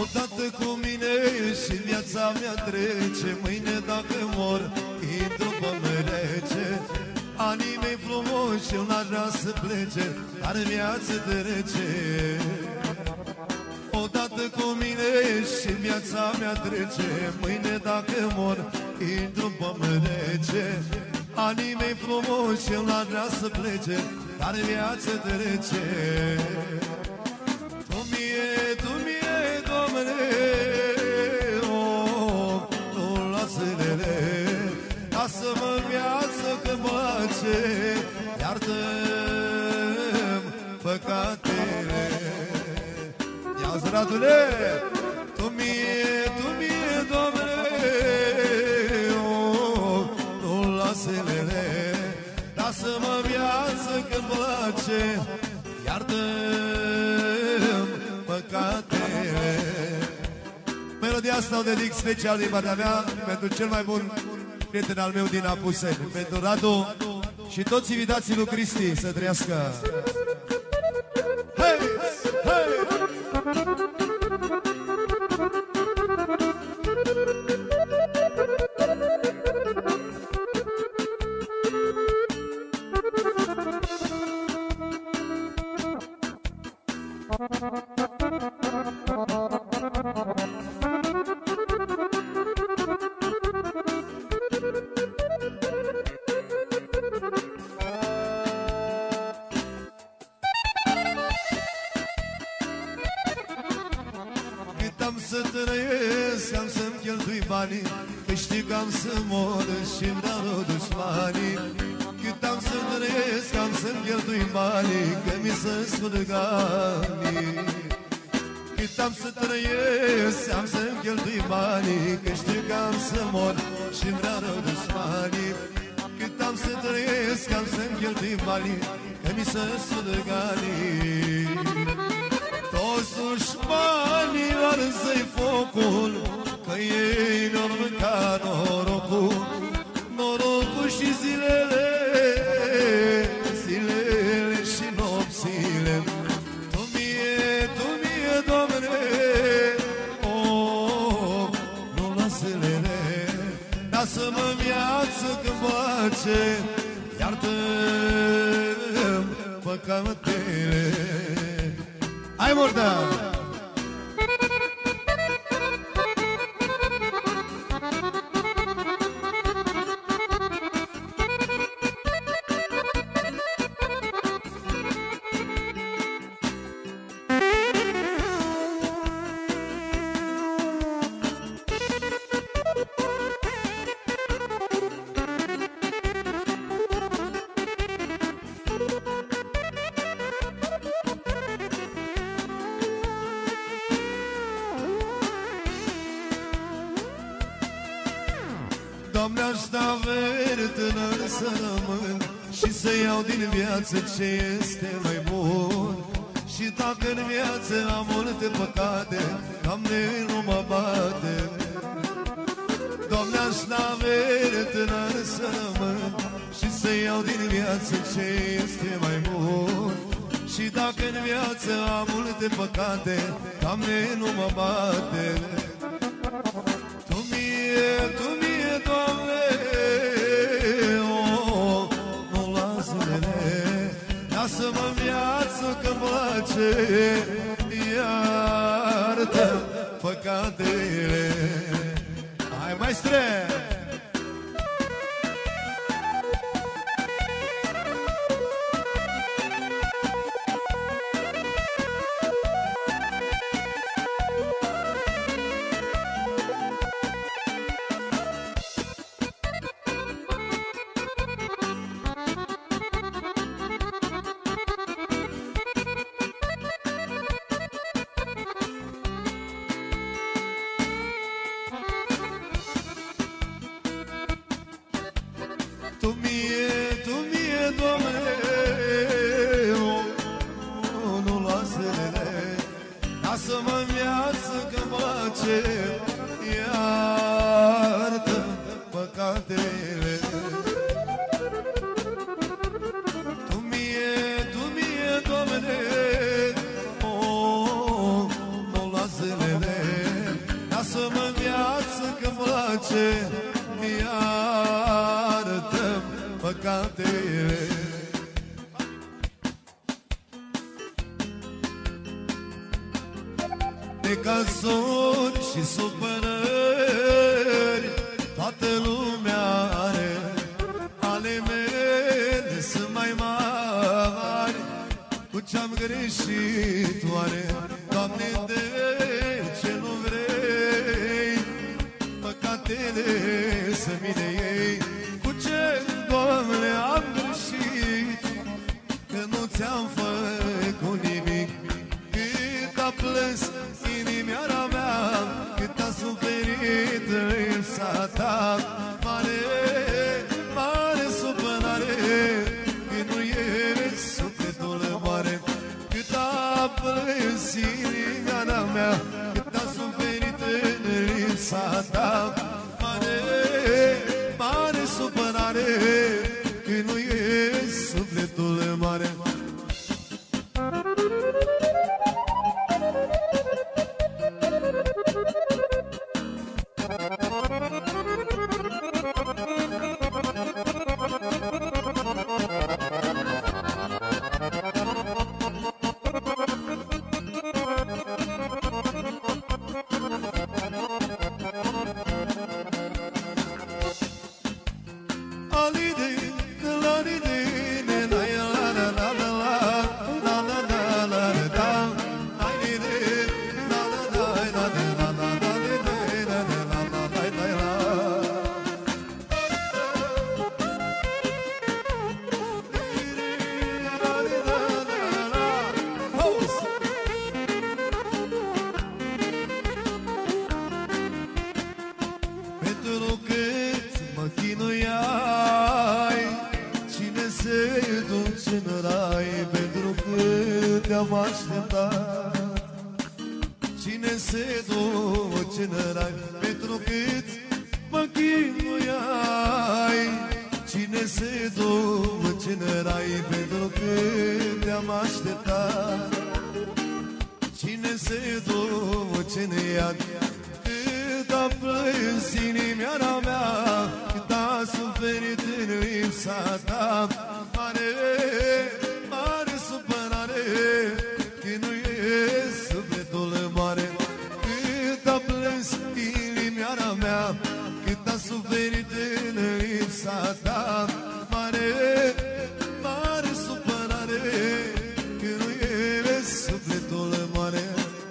Odată cu mine și viața mea trece, mâine dacă mor, intru pe merece. Anii mei frumoși și-eu n-aș vrea să plece, dar viața trece. Odată cu mine și viața mea trece, mâine dacă mor, intru pe merece. Anii mei frumoși și-eu n-aș vrea să plece, dar viața trece. Tu mie, Doamne, nu lasă-le, lasă-mă în viață că place, iartă-mi păcatele. Ia-ți, ratule! Tu mie, Doamne, nu lasă-le, lasă-mă în viață că place, iartă-mi păcatele. Melodia asta o dedic special din partea mea pentru cel mai bun prieten al meu din Apuseni, pentru Radu și toți invitații lui Cristi să trăiască. Hei! Hei! Să trăiesc, am să-mi cheltui banii, că știi că am să mor și-mi dau dușmanii. Cât am să trăiesc, am să-mi cheltui banii, că mi se scurg anii. Cât am să trăiesc, am să-mi cheltui banii, că știu că am să mor și-mi dau dușmanii. Cât am să trăiesc, am să-mi cheltui banii, că mi se scurg anii. Toți dușmanii arză-i focul, că ei mi-au mâncat norocul, norocul și zilele, zilele și nopțile. Tu mie, Doamne, nu lasă-le, lasă-mă în viață când place, iartă-mi păcatele. Hai, Mordea! Doamne, aș da veri tânăr să rămân și să iau din viață ce este mai bun. Și dacă în viață am multe păcate, Doamne, nu mă bate. Doamne, aș da veri tânăr să rămân și să iau din viață ce este mai bun. Și dacă în viață am multe păcate, Doamne, nu mă bate. Tu mie, Doamne, nu lasă-le, lasă-mă în viață că-mi place, iartă păcatele. Hai, maestre! Tu mie, Doamne, nu lasă-le, lasă-mă în viață că-mi place, iartă păcatele. Tu mie, Doamne, nu lasă-le, pace, iartă-mi păcatele. De cazuri și supărări toată lumea are, ale mele sunt mai mari. Cu ce-am greșit oare, Doamne, de ce nu vrei păcatele să mi le iei? Cu ce, Doamne, am greșit, că nu ți-am făcut nimic? Cât a plâns inimioara mea, cât a suferit lipsa ta, mare, mare supărare, că nu ești sufletul moare. Cât a plâns inimioara mea, cât a suferit lipsa ta, mare, mare supărare, că nu ești sufletul moare. Cine se duce în rai, pentru cât mă chinuiai? Cine se duce în rai, pentru cât te-am așteptat? Cine se duce în iad, cât a plâns inimioara mea, cât a suferit în lipsa ta, mare, mare supărare, că nu e sufletul moare. Cât a plâns inimioara mea, cât a suferit în lipsa ta, mare, mare supărare, că nu e sufletul moare.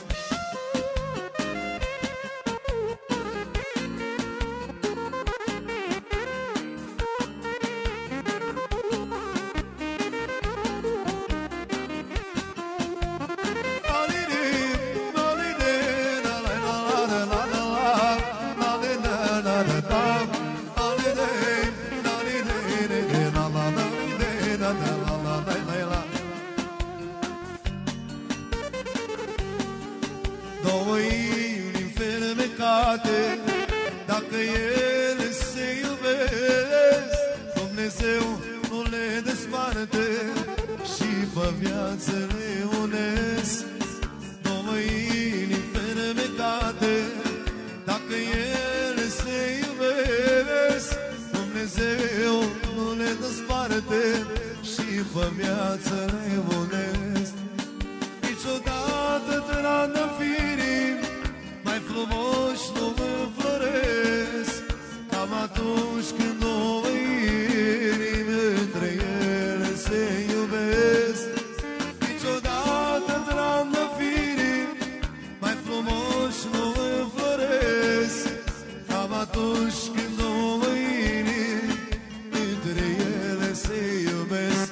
Două inimi fermecate, dacă ele se iubesc, Dumnezeu nu le desparte și pe viață le unesc. Două inimi fermecate, dacă ele se iubesc, Dumnezeu nu le desparte și pe viață le unesc. Niciodată trandafiri mai frumoși nu înfloresc, cam atunci când două inimi între ele se iubesc. Niciodată trandafiri mai frumoși nu înfloresc, cam atunci când două inimi între ele se iubesc.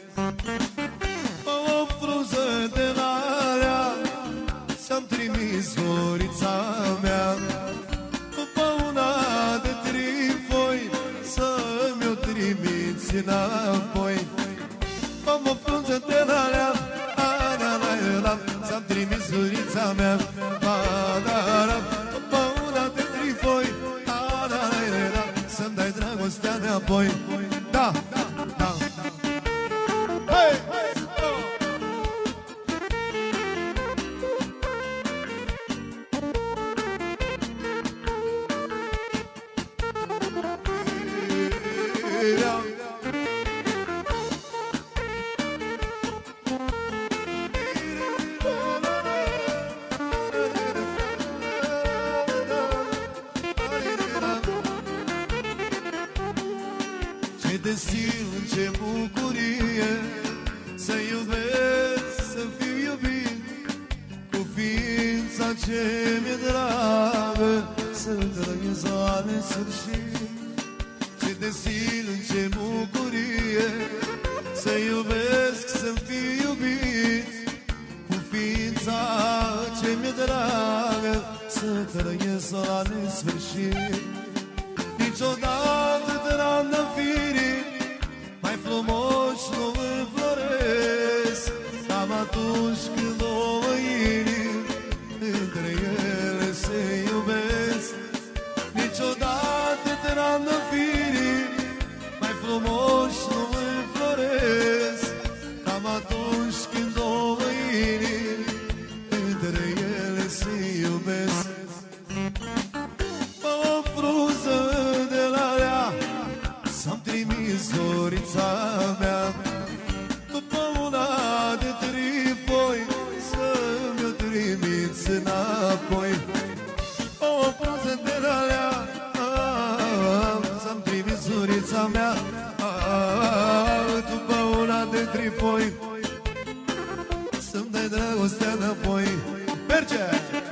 O frunză de la rea ți-am trimis, gorița mea, după una de trifoi să-mi o trimiți înapoi. O frunză de la rea ți-am trimis, gorița mea, după una de trifoi să-mi dai dragostea înapoi. Da, da. Hey! stil, ce bucurie să iubesc, să fiu iubit cu ființa ce mi-e dragă, să trăiesc la nesfârșit. Ce de stil, ce bucurie să iubesc, să fiu iubit cu ființa ce mi-e dragă, să trăiesc la nesfârșit. Niciodată trandafirii mai frumoși nu înfloresc, cam atunci când două inimi între ele se iubesc. Niciodată trandafirii mai frumoși nu înfloresc, cam atunci când două inimi între ele se iubesc. O frunză de la rea să-mi trimis dorița mea, după una de trifoi să-mi-o trimiți înapoi. O frunză de la rea să-mi trimis dorița mea, după una de trifoi să-mi dai dragostea înapoi. Merge!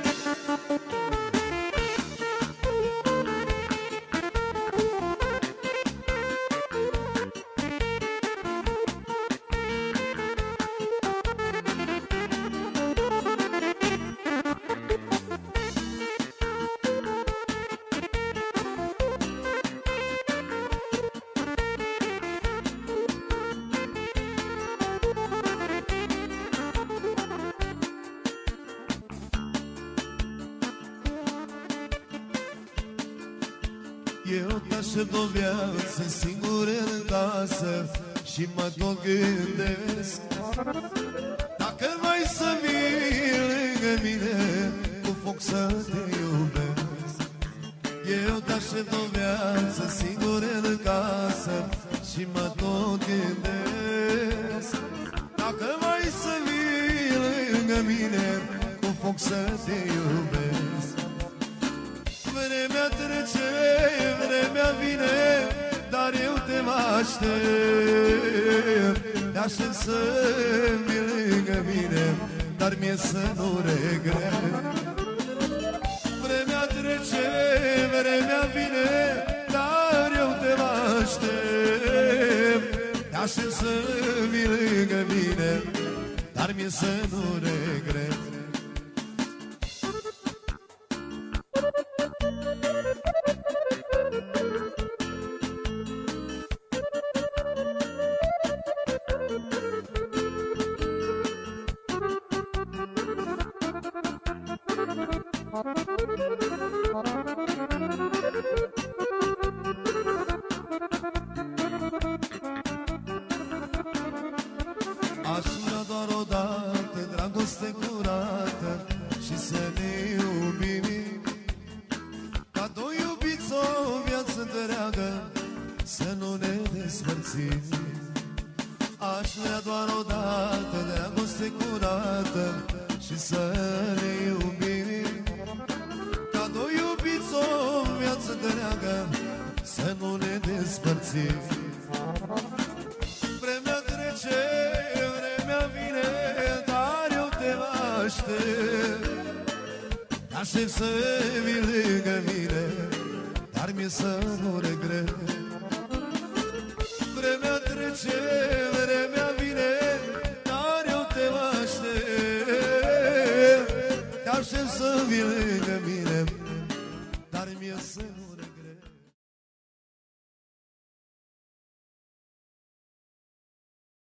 Eu te-aștept o viață singur în casă și mă tot gândesc dacă mai să vii lângă mine cu foc să te iubesc. Eu te-aștept o viață singur în casă și mă tot gândesc dacă mai să vii lângă mine cu foc să te iubesc. Vremea trece, vremea vine, dar eu te aștept. Te aștept să vii lângă mine, dar mie să nu regret. Vremea trece, vremea vine, dar eu te aștept. Te aștept să vii lângă mine, dar mie să nu regret. Aș vrea doar odată dragoste curată și să ne iubim ca doi iubiți o viață întreagă, să nu ne despărțim. Aș vrea doar odată dragoste curată și să ne iubim ca doi iubiți o viață întreagă, să nu ne despărțim. Vremea trece, vremea vine, dar eu te aștept. Aștept să vii lângă mine, dar mie să nu regret. Vremea trece, vremea vine, dar eu te aștept. Aștept să vii lângă mine, dar mie să nu regret.